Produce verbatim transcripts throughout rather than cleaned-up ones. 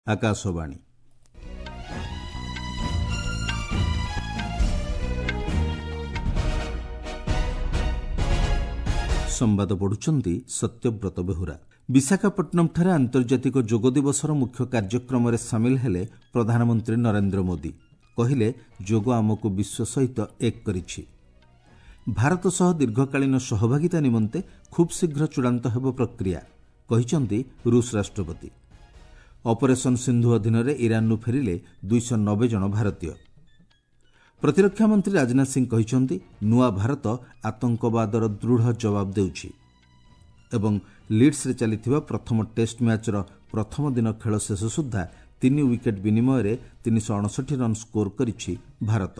आकाशवाणी संवाद पढ़ुचंती सत्यव्रत बेहुरा। विशाखापट्टनम आंतर्जातिक जोग दिवसर मुख्य कार्यक्रम रे सामिल हेले प्रधानमंत्री नरेंद्र मोदी कहिले जोग आमको विश्व सहित एक करिछि। भारत सह दीर्घकालीन सहभागिता निमंते खूब शीघ्र चूड़ांत हेब प्रक्रिया कहिचंती रूस राष्ट्रपति। ऑपरेशन सिंधु अधीन रे ईरान फेरिले दुईश नब्बे जन भारतीय। प्रतिरक्षा मंत्री राजनाथ सिंह कहिचंती नुआ भारत आतंकवादर दृढ़ जवाब देउछि एवं लीड्स रे चलिथिबा प्रथम टेस्ट मैचर प्रथम दिन खेल शेष सुद्धा तीन विकेट विनिमय रे तीन सौ अड़सठ रन स्कोर करिछि भारत।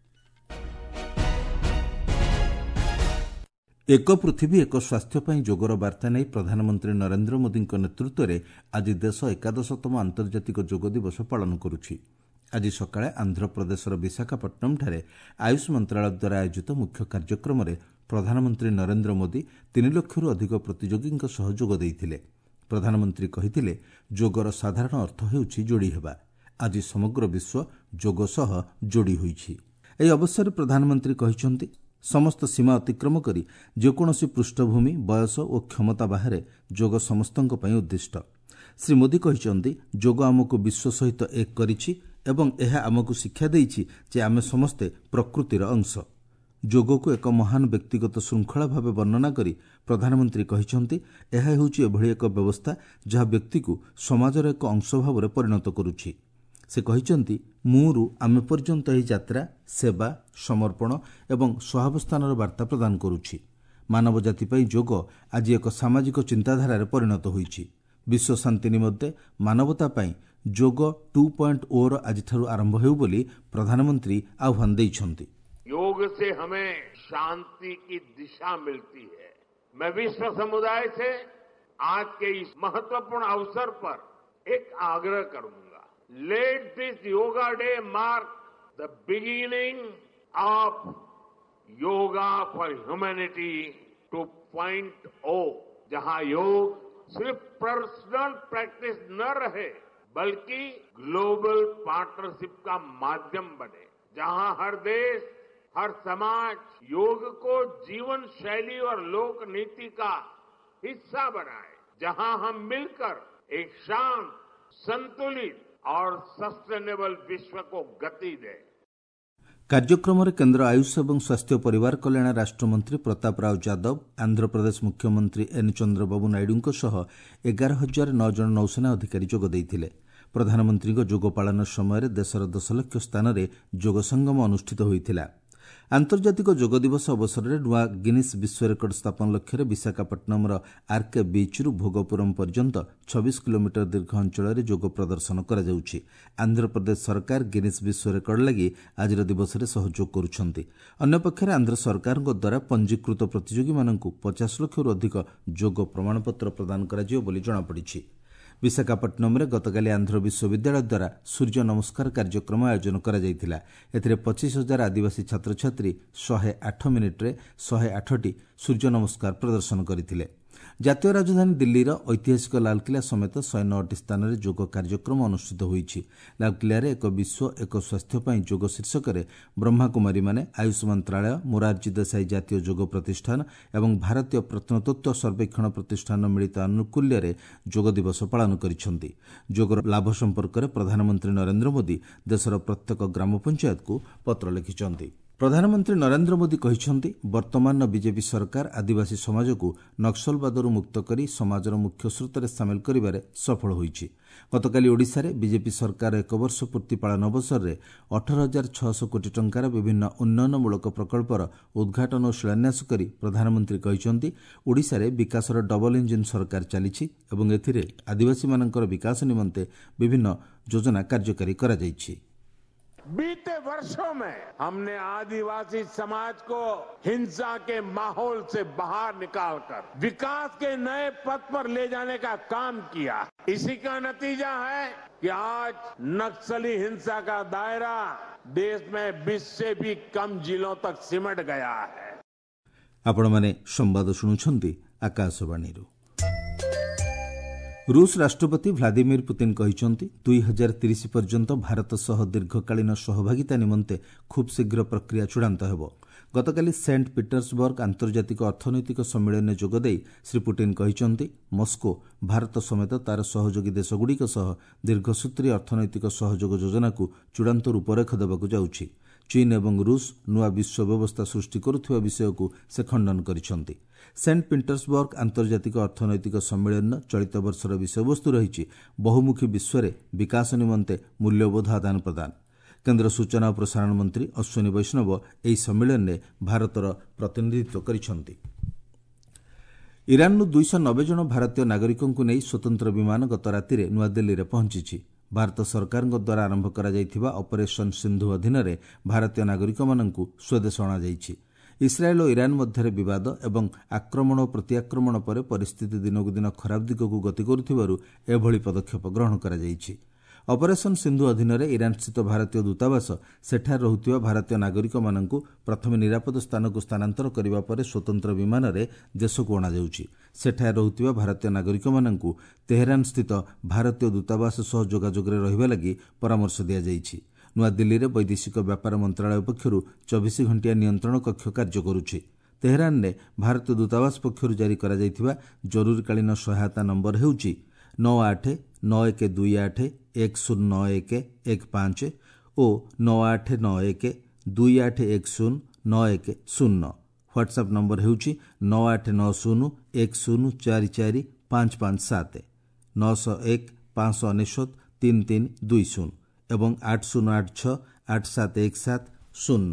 एक पृथ्वी एक स्वास्थ्य पर जोगर वार्ता नहीं प्रधानमंत्री नरेंद्र मोदी नेतृत्व में आज देश एकादशतम आंतर्जातिक जोग दिवस पालन करुछि। आज सकाळे आंध्र प्रदेशर विशाखापट्टनम ठारे आयुष मंत्रालय द्वारा आयोजित मुख्य कार्यक्रम में प्रधानमंत्री नरेंद्र मोदी तीन लक्षरू अधिक प्रतियोगी सह जोग देइथिले। प्रधानमंत्री कहिथिले जोगर साधारण अर्थ हेउछि जोड़ी हेबा। आज समग्र विश्व जोग सह जोड़ी होइछि। एही अवसर प्रधानमंत्री कहिसंती समस्त सीमा अतिक्रम करी जेकोसी पृष्ठभूमि बयस और क्षमता बाहर जोग समस्तंक पई उद्दिष्ट। श्री मोदी कहिसंती जोग आमको विश्व सहित एक करिछि एवं यह आमको शिक्षा देइछि जे आमे समस्ते प्रकृतिर अंश। जोग को एक महान व्यक्तिगत श्रृंखला भाव वर्णना करी प्रधानमंत्री कहिसंती यह हेउछि एभଳି एक व्यवस्था जहा व्यक्ति को समाजर एक अंश भाव परिणत करुछि। से कहिसंती मुरु आमे पर्यंत एही यात्रा सेवा समर्पण एवं सहावस्थानर वार्ता प्रदान करुछि। मानव जाति पई जोग आज एक सामाजिक चिंताधारा परिणत होइछि। विश्व शांति निमित्ते मानवता पई जोग टू पॉइंट ओ रो आज ठारू आरंभ हेउ बोली प्रधानमंत्री आह्वान दैछंती। योग से हमें शांति की दिशा मिलती है। मैं विश्व समुदाय से आज के इस महत्वपूर्ण अवसर पर एक आग्रह करूंगा। Let this yoga day mark the beginning of yoga for humanity two point O, जहां योग सिर्फ पर्सनल प्रैक्टिस न रहे बल्कि ग्लोबल पार्टनरशिप का माध्यम बने, जहां हर देश हर समाज योग को जीवन शैली और लोक नीति का हिस्सा बनाए, जहां हम मिलकर एक शांत संतुलित और सस्टेनेबल विश्व को गति दें। कार्यक्रम में केंद्र आयुष एवं स्वास्थ्य परिवार कल्याण राष्ट्रमंत्री प्रताप राव यादव, आंध्र प्रदेश मुख्यमंत्री एन चंद्रबाबू नायडू सह एगार हजार नौ जन नौसेना अधिकारी जोग देइथिले। प्रधानमंत्री जोग पालन समय देशर दस लक्ष स्थान में जोग संगम अनुष्ठित होइथिला। आंतर्जातिक जोग दिवस अवसर में नुआ गिनीस विश्व रेकर्ड स्थापन लक्ष्य विशाखापट्टनम आरके बीच रु भोगपुरम पर्यंत छब्बीस किलोमीटर दीर्घ अंचल में जोग प्रदर्शन करा जाउछि। आंध्र प्रदेश सरकार गिनीस विश्व रेकर्ड लगी आज दिवस में सहयोग करुछंती। अन्य पक्षरे आंध्र सरकार द्वारा पंजीकृत प्रतियोगी मानकु पचास लाख रु अधिक जोग प्रमाणपत्र प्रदान करा जियो बोली जणा पड़िछि। विशाखापट्टनम रे गतकाली आंध्र विश्वविद्यालय द्वारा सूर्य नमस्कार कार्यक्रम आयोजन करा जायतिला। एथिरे पच्चीस हजार आदिवासी छात्र छात्री सौ आठ मिनिट रे सौ आठ टी सूर्य नमस्कार प्रदर्शन करथिले। जातीय राजधानी दिल्लीर ऐतिहासिक लालकिला समेत शहे नौ टी स्थान में जोग कार्यक्रम अनुष्ठित होइछि। लालकिला रे एक विश्व एक स्वास्थ्य पई जोग शीर्षक रे ब्रह्माकुमारी माने आयुष मंत्रालय, मोरारजी देसाई जातीय जोग प्रतिष्ठान एवं भारतीय प्रत्नतत्व सर्वेक्षण प्रतिष्ठान मिलित अनुकूल्य रे जोग दिवस पालन करिसंती। जोगर लाभ संपर्क में प्रधानमंत्री नरेंद्र मोदी देशर प्रत्येक ग्राम पंचायत को पत्र लिखिसंती। प्रधानमंत्री नरेंद्र मोदी कहिसंती वर्तमान बीजेपी सरकार आदिवासी समाज को नक्सलवादरू मुक्त करी समाजर मुख्य स्रोत में सामिल करिबारे सफल होइछि। गतकाली ओडिशा रे बीजेपी सरकार एक वर्ष पूर्ति पालन अवसर में अठारह हजार छःश कोटी टंकार विभिन्न उन्नयनमूलक प्रकल्पर उद्घाटन और शिलान्यास करी प्रधानमंत्री कहिसंती ओडिशा रे विकासर डबल इंजिन सरकार चलिछि एवं एथिरे आदिवासी मानकर विकास निमंते विभिन्न योजना कार्यकारी करा जाइछि। बीते वर्षों में हमने आदिवासी समाज को हिंसा के माहौल से बाहर निकालकर विकास के नए पथ पर ले जाने का काम किया। इसी का नतीजा है कि आज नक्सली हिंसा का दायरा देश में बीस से भी कम जिलों तक सिमट गया है। आपण माने संवाद सुनुछंती आकाशवाणी। रूस राष्ट्रपति भ्लादिमिर पुतिन कहते दुई हजार तीस पर्यंत भारत सह दीर्घकालीन सहभागिता निमंते खूब शीघ्र प्रक्रिया चूड़ांत हेब। गतकाली सेंट पिटर्सबर्ग आंतर्जातिक अर्थनैतिक सम्मेलन में जोगदे श्री पुतिन कहते मस्को भारत समेत तार सहयोगी देशगुड़िक सह दीर्घसूत्री अर्थनैतिक सहयोग योजना को चूड़ांत रूपरेख देवाक जाउछि। चीन एवं रूस नुआ विश्व व्यवस्था सृष्टि करुवा विषय को से खंडन करिसेंति। सेंट पिटर्सबर्ग आंतर्जातिक अर्थनैतिक सम्मेलन चलित वर्षर विषयवस्तु रही बहुमुखी विश्व विकास निमंते मूल्यबोध आदान प्रदान। केन्द्र सूचना और प्रसारण मंत्री अश्विनी वैष्णव ଏହି ସମ୍ମିଳନୀରେ ଭାରତର ପ୍ରତିନିଧିତ୍ୱ କରିଛନ୍ତି। ଇରାନରୁ ଦୁଇଶହ ନବେ ଜଣ ଭାରତୀୟ ନାଗରିକଙ୍କୁ ନେଇ ସ୍ୱତନ୍ତ୍ର ବିମାନ ଗତ ରାତିରେ ନୂଆଦିଲ୍ଲୀରେ ପହଞ୍ଚିଛି। ଭାରତ ସରକାରଙ୍କ ଦ୍ୱାରା ଆରମ୍ଭ କରାଯାଇଥିବା ଅପରେସନ୍ ସିନ୍ଧୁ ଅଧୀନରେ ଭାରତୀୟ ନାଗରିକମାନଙ୍କୁ ସ୍ୱଦେଶ ଅଣାଯାଇଛି। ଇସ୍ରାଏଲ୍ ଓ ଇରାନ ମଧ୍ୟରେ ବିବାଦ ଏବଂ ଆକ୍ରମଣ ଓ ପ୍ରତିଆକ୍ରମଣ ପରେ ପରିସ୍ଥିତି ଦିନକୁ ଦିନ ଖରାପ ଦିଗକୁ ଗତି କରୁଥିବାରୁ ଏଭଳି ପଦକ୍ଷେପ ଗ୍ରହଣ କରାଯାଇଛି। ଅପରେସନ୍ ସିନ୍ଧୁ ଅଧୀନରେ ଇରାନସ୍ଥିତ ଭାରତୀୟ ଦୂତାବାସ ସେଠାରେ ରହୁଥିବା ଭାରତୀୟ ନାଗରିକମାନଙ୍କୁ ପ୍ରଥମେ ନିରାପଦ ସ୍ଥାନକୁ ସ୍ଥାନାନ୍ତର କରିବା ପରେ ସ୍ୱତନ୍ତ୍ର ବିମାନରେ ଦେଶକୁ ଅଣାଯାଉଛି। ସେଠାରେ ରହୁଥିବା ଭାରତୀୟ ନାଗରିକମାନଙ୍କୁ ତେହେରାନସ୍ଥିତ ଭାରତୀୟ ଦୂତାବାସ ସହ ଯୋଗାଯୋଗରେ ରହିବା ଲାଗି ପରାମର୍ଶ ଦିଆଯାଇଛି। ନୂଆଦିଲ୍ଲୀରେ ବୈଦେଶିକ ବ୍ୟାପାର ମନ୍ତ୍ରଣାଳୟ ପକ୍ଷରୁ ଚବିଶ ଘଣ୍ଟିଆ ନିୟନ୍ତ୍ରଣ କକ୍ଷ କାର୍ଯ୍ୟ କରୁଛି। ତେହେରାନରେ ଭାରତୀୟ ଦୂତାବାସ ପକ୍ଷରୁ ଜାରି କରାଯାଇଥିବା ଜରୁରୀକାଳୀନ ସହାୟତା ନମ୍ବର ହେଉଛି ନଅ ଆଠ ନଅ ଏକ ଦୁଇ ଆଠ ଏକ ଶୂନ ନଅ ଏକ ଏକ ପାଞ୍ଚ ଓ ନଅ ଆଠ ନଅ ଏକ ଦୁଇ ଆଠ ଏକ ଶୂନ ନଅ ଏକ ଶୂନ। ହ୍ୱାଟ୍ସଆପ୍ ନମ୍ବର ହେଉଛି ନଅ ଆଠ ନଅ ଶୂନ ଏକ ଶୂନ ଚାରି ଚାରି ପାଞ୍ଚ ପାଞ୍ଚ ସାତ ନଅ ଶହ ଏକ ପାଞ୍ଚ ଅନେଶ୍ୱତ ତିନି ତିନି ଦୁଇ ଶୂନ ଏବଂ ଆଠ ଶୂନ ଆଠ ଛଅ ଆଠ ସାତ ଏକ ସାତ ଶୂନ।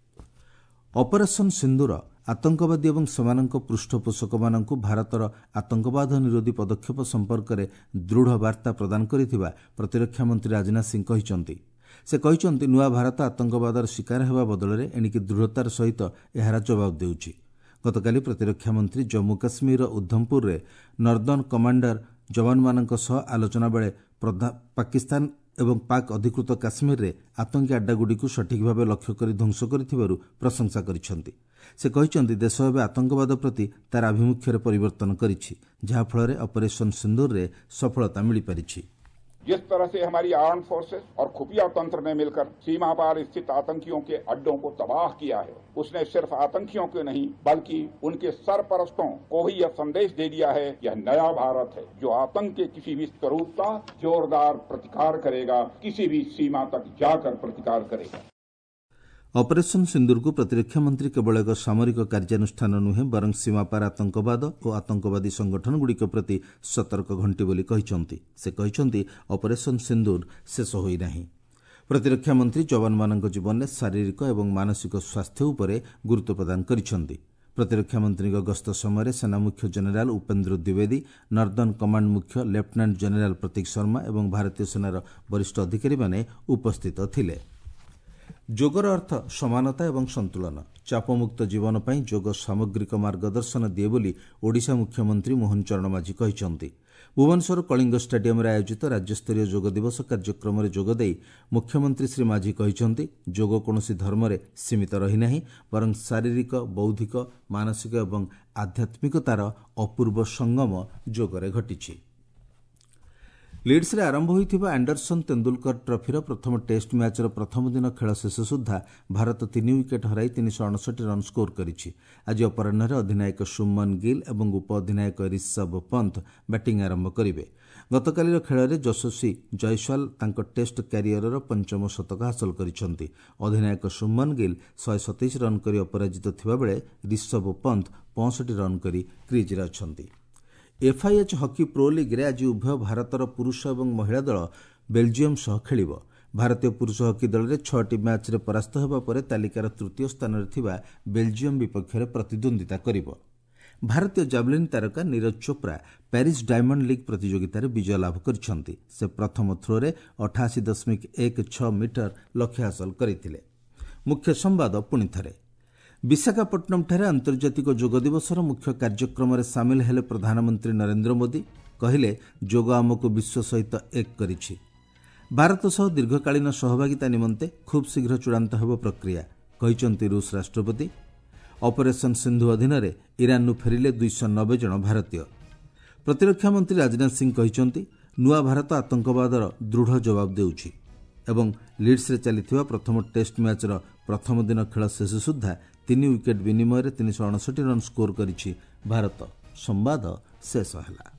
ଅପରେସନ୍ ସିନ୍ଧୁର ଆତଙ୍କବାଦୀ ଏବଂ ସେମାନଙ୍କ ପୃଷ୍ଠପୋଷକମାନଙ୍କୁ ଭାରତର ଆତଙ୍କବାଦ ନିରୋଧୀ ପଦକ୍ଷେପ ସମ୍ପର୍କରେ ଦୃଢ଼ ବାର୍ତ୍ତା ପ୍ରଦାନ କରିଥିବା ପ୍ରତିରକ୍ଷା ମନ୍ତ୍ରୀ ରାଜନାଥ ସିଂହ କହିଛନ୍ତି। ସେ କହିଛନ୍ତି ନୂଆ ଭାରତ ଆତଙ୍କବାଦର ଶିକାର ହେବା ବଦଳରେ ଏଣିକି ଦୃଢ଼ତାର ସହିତ ଏହାର ଜବାବ ଦେଉଛି। ଗତକାଲି ପ୍ରତିରକ୍ଷା ମନ୍ତ୍ରୀ ଜମ୍ମୁ କାଶ୍ମୀରର ଉଦ୍ଧମପୁରରେ ନର୍ଦର୍ଣ୍ଣ କମାଣ୍ଡର ଯବାନମାନଙ୍କ ସହ ଆଲୋଚନା ବେଳେ ପାକିସ୍ତାନ ଏବଂ ପାକ୍ ଅଧିକୃତ କାଶ୍ମୀରରେ ଆତଙ୍କୀ ଆଡ୍ଡାଗୁଡ଼ିକୁ ସଠିକ୍ ଭାବେ ଲକ୍ଷ୍ୟ କରି ଧ୍ୱଂସ କରିଥିବାରୁ ପ୍ରଶଂସା କରିଛନ୍ତି। ସେ କହିଛନ୍ତି ଦେଶ ଏବେ ଆତଙ୍କବାଦ ପ୍ରତି ତାର ଆଭିମୁଖ୍ୟରେ ପରିବର୍ତ୍ତନ କରିଛି, ଯାହାଫଳରେ ଅପରେସନ୍ ସିନ୍ଦୁରରେ ସଫଳତା ମିଳିପାରିଛି। जिस तरह से हमारी आर्म फोर्सेस और खुफिया तंत्र ने मिलकर सीमा पार स्थित आतंकियों के अड्डों को तबाह किया है, उसने सिर्फ आतंकियों के नहीं बल्कि उनके सरपरस्तों को भी यह संदेश दे दिया है यह नया भारत है जो आतंक के किसी भी स्वरूप का जोरदार प्रतिकार करेगा, किसी भी सीमा तक जाकर प्रतिकार करेगा। ଅପରେସନ୍ ସିନ୍ଦୁରକୁ ପ୍ରତିରକ୍ଷା ମନ୍ତ୍ରୀ କେବଳ ଏକ ସାମରିକ କାର୍ଯ୍ୟାନୁଷ୍ଠାନ ନୁହେଁ ବରଂ ସୀମାପାର ଆତଙ୍କବାଦ ଓ ଆତଙ୍କବାଦୀ ସଂଗଠନଗୁଡ଼ିକ ପ୍ରତି ସତର୍କ ଘଣ୍ଟି ବୋଲି କହିଛନ୍ତି। ସେ କହିଛନ୍ତି ଅପରେସନ୍ ସିନ୍ଦୁର ଶେଷ ହୋଇନାହିଁ। ପ୍ରତିରକ୍ଷା ମନ୍ତ୍ରୀ ଯବାନମାନଙ୍କ ଜୀବନରେ ଶାରୀରିକ ଏବଂ ମାନସିକ ସ୍ୱାସ୍ଥ୍ୟ ଉପରେ ଗୁରୁତ୍ୱ ପ୍ରଦାନ କରିଛନ୍ତି। ପ୍ରତିରକ୍ଷା ମନ୍ତ୍ରୀଙ୍କ ଗସ୍ତ ସମୟରେ ସେନା ମୁଖ୍ୟ ଜେନେରାଲ ଉପେନ୍ଦ୍ର ଦ୍ୱିବେଦୀ, ନର୍ଦର୍ଣ୍ଣ କମାଣ୍ଡ ମୁଖ୍ୟ ଲେଫ୍ଟନାଣ୍ଟ ଜେନେରାଲ ପ୍ରତୀକ ଶର୍ମା ଏବଂ ଭାରତୀୟ ସେନାର ବରିଷ୍ଠ ଅଧିକାରୀମାନେ ଉପସ୍ଥିତ ଥିଲେ। ଯୋଗର ଅର୍ଥ ସମାନତା ଏବଂ ସନ୍ତୁଳନ। ଚାପମୁକ୍ତ ଜୀବନ ପାଇଁ ଯୋଗ ସାମଗ୍ରିକ ମାର୍ଗଦର୍ଶନ ଦିଏ ବୋଲି ଓଡ଼ିଶା ମୁଖ୍ୟମନ୍ତ୍ରୀ ମୋହନ ଚରଣ ମାଝୀ କହିଛନ୍ତି। ଭୁବନେଶ୍ୱର କଳିଙ୍ଗ ଷ୍ଟାଡିୟମରେ ଆୟୋଜିତ ରାଜ୍ୟସ୍ତରୀୟ ଯୋଗ ଦିବସ କାର୍ଯ୍ୟକ୍ରମରେ ଯୋଗଦେଇ ମୁଖ୍ୟମନ୍ତ୍ରୀ ଶ୍ରୀ ମାଝୀ କହିଛନ୍ତି ଯୋଗ କୌଣସି ଧର୍ମରେ ସୀମିତ ରହିନାହିଁ ବରଂ ଶାରୀରିକ, ବୌଦ୍ଧିକ, ମାନସିକ ଏବଂ ଆଧ୍ୟାତ୍ମିକତାର ଅପୂର୍ବ ସଙ୍ଗମ ଯୋଗରେ ଘଟିଛି। ଲିଡ୍ସରେ ଆରମ୍ଭ ହୋଇଥିବା ଆଣ୍ଡରସନ୍ ତେନ୍ଦୁଲକର ଟ୍ରଫିର ପ୍ରଥମ ଟେଷ୍ଟ ମ୍ୟାଚ୍ର ପ୍ରଥମ ଦିନ ଖେଳ ଶେଷ ସୁଦ୍ଧା ଭାରତ ତିନି ୱିକେଟ୍ ହରାଇ ତିନିଶହ ଅଣଷଠି ରନ୍ ସ୍କୋର କରିଛି। ଆଜି ଅପରାହ୍ନରେ ଅଧିନାୟକ ସୁମନ ଗିଲ୍ ଏବଂ ଉପ ଅଧିନାୟକ ରିଷଭ ପନ୍ଥ ବ୍ୟାଟିଂ ଆରମ୍ଭ କରିବେ। ଗତକାଲିର ଖେଳରେ ଯଶସ୍ୱୀ ଜୟସ୍ୱାଲ ତାଙ୍କ ଟେଷ୍ଟ କ୍ୟାରିୟରର ପଞ୍ଚମ ଶତକ ହାସଲ କରିଛନ୍ତି। ଅଧିନାୟକ ସୁମନ ଗିଲ୍ ଶହେ ସତେଇଶ ରନ୍ କରି ଅପରାଜିତ ଥିବାବେଳେ ରିଷଭ ପନ୍ଥ ପଞ୍ଚଷଠି ରନ୍ କରି କ୍ରିଜ୍ରେ ଅଛନ୍ତି। ଏଫ୍ଆଇଏଚ୍ ହକି ପ୍ରୋ ଲିଗ୍ରେ ଆଜି ଉଭୟ ଭାରତର ପୁରୁଷ ଏବଂ ମହିଳା ଦଳ ବେଲ୍ଜିୟମ୍ ସହ ଖେଳିବ। ଭାରତୀୟ ପୁରୁଷ ହକି ଦଳରେ ଛଅଟି ମ୍ୟାଚ୍ରେ ପରାସ୍ତ ହେବା ପରେ ତାଲିକାର ତୃତୀୟ ସ୍ଥାନରେ ଥିବା ବେଲ୍ଜିୟମ୍ ବିପକ୍ଷରେ ପ୍ରତିଦ୍ୱନ୍ଦିତା କରିବ। ଭାରତୀୟ ଜାଭଲିନ୍ ତାରକା Neeraj Chopra Paris diamond league ପ୍ରତିଯୋଗିତାରେ ବିଜୟ ଲାଭ କରିଛନ୍ତି। ସେ ପ୍ରଥମ ଥ୍ରୋରେ ଅଠାଅଶୀ ଦଶମିକ ଏକ ଛଅ ମିଟର ଲକ୍ଷ୍ୟ ହାସଲ କରିଥିଲେ। ମୁଖ୍ୟ ସମ୍ବାଦ ପୁଣି ଥରେ। ବିଶାଖାପଟ୍ଟନମଠାରେ ଆନ୍ତର୍ଜାତିକ ଯୋଗ ଦିବସର ମୁଖ୍ୟ କାର୍ଯ୍ୟକ୍ରମରେ ସାମିଲ ହେଲେ ପ୍ରଧାନମନ୍ତ୍ରୀ ନରେନ୍ଦ୍ର ମୋଦି। କହିଲେ ଯୋଗ ଆମକୁ ବିଶ୍ୱ ସହିତ ଏକ କରିଛି। ଭାରତ ସହ ଦୀର୍ଘକାଳୀନ ସହଭାଗିତା ନିମନ୍ତେ ଖୁବ୍ ଶୀଘ୍ର ଚୂଡ଼ାନ୍ତ ହେବ ପ୍ରକ୍ରିୟା, କହିଛନ୍ତି ରୁଷ ରାଷ୍ଟ୍ରପତି। ଅପରେସନ୍ ସିନ୍ଧୁ ଅଧୀନରେ ଇରାନରୁ ଫେରିଲେ ଦୁଇଶହ ନବେ ଜଣ ଭାରତୀୟ। ପ୍ରତିରକ୍ଷା ମନ୍ତ୍ରୀ ରାଜନାଥ ସିଂ କହିଛନ୍ତି ନୂଆ ଭାରତ ଆତଙ୍କବାଦର ଦୃଢ଼ ଜବାବ ଦେଉଛି ଏବଂ ଲିଡ୍ସରେ ଚାଲିଥିବା ପ୍ରଥମ ଟେଷ୍ଟ ମ୍ୟାଚ୍ର ପ୍ରଥମ ଦିନ ଖେଳ ଶେଷ ସୁଦ୍ଧା ତିନି ୱିକେଟ୍ ବିନିମୟରେ ତିନିଶହ ଅଣଷଠି ରନ୍ ସ୍କୋର କରିଛି ଭାରତ। ସମ୍ବାଦ ଶେଷ ହେଲା।